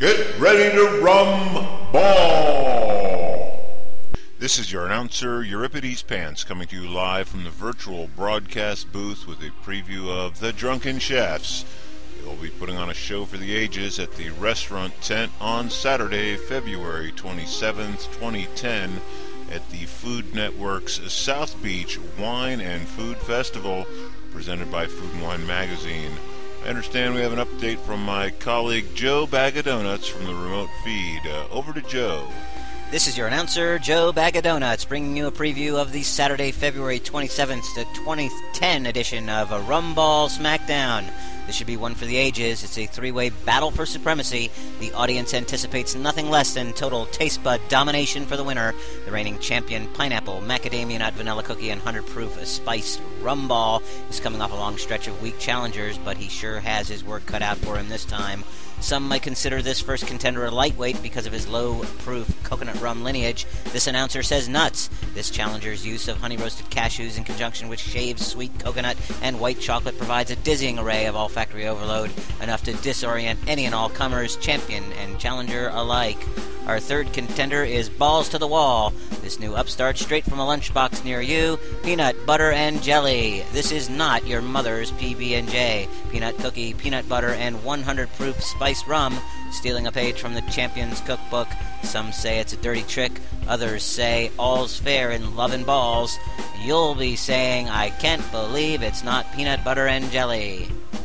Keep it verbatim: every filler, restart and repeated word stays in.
Get ready to rumble! This is your announcer, Euripides Pants, coming to you live from the virtual broadcast booth with a preview of The Drunken Chefs. They will be putting on a show for the ages at the Restaurant Tent on Saturday, February twenty-seventh, twenty ten, at the Food Network's South Beach Wine and Food Festival, presented by Food and Wine Magazine. I understand we have an update from my colleague Joe Bag of Donuts from the remote feed. Uh, over to Joe. This is your announcer, Joe Bag of Donuts, bringing you a preview of the Saturday, February twenty-seventh to twenty ten edition of a Rumball Smackdown. This should be one for the ages. It's a three-way battle for supremacy. The audience anticipates nothing less than total taste bud domination for the winner. The reigning champion, Pineapple, Macadamia Nut Vanilla Cookie, and one hundred proof Spiced Rumball is coming off a long stretch of weak challengers, but he sure has his work cut out for him this time. Some might consider this first contender a lightweight because of his low-proof coconut rum lineage. This announcer says nuts. This challenger's use of honey-roasted cashews in conjunction with shaved sweet coconut and white chocolate provides a dizzying array of olfactory overload, enough to disorient any and all comers, champion and challenger alike. Our third contender is Balls to the Wall. This new upstart straight from a lunchbox near you, peanut butter and jelly. This is not your mother's P B and J. Peanut cookie, peanut butter, and one hundred proof spiced rum, stealing a page from the champion's cookbook. Some say it's a dirty trick, others say all's fair in love and balls. You'll be saying, I can't believe it's not peanut butter and jelly.